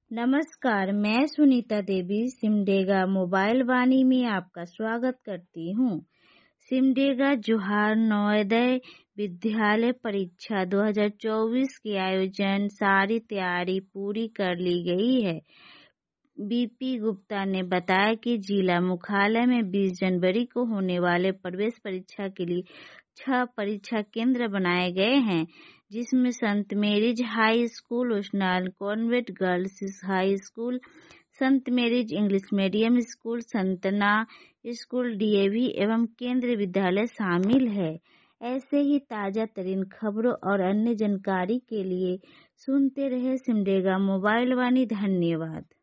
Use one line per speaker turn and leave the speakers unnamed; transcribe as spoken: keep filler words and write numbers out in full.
नमस्कार, मैं सुनीता देवी सिमडेगा मोबाइल वाणी में आपका स्वागत करती हूँ। सिमडेगा जोहार नवोदय विद्यालय परीक्षा दो हज़ार चौबीस के आयोजन सारी तैयारी पूरी कर ली गई है। बीपी गुप्ता ने बताया कि जिला मुख्यालय में बीस जनवरी को होने वाले प्रवेश परीक्षा के लिए छह परीक्षा केंद्र बनाए गए हैं, जिसमें संत मेरीज हाई स्कूल, ओशनाल कॉन्वेंट गर्ल्स हाई स्कूल, संत मेरीज इंग्लिश मीडियम स्कूल, संतना स्कूल, डीएवी एवं केंद्रीय विद्यालय शामिल है। ऐसे ही ताजा तरीन खबरों और अन्य जानकारी के लिए सुनते रहे सिमडेगा मोबाइल वाणी। धन्यवाद।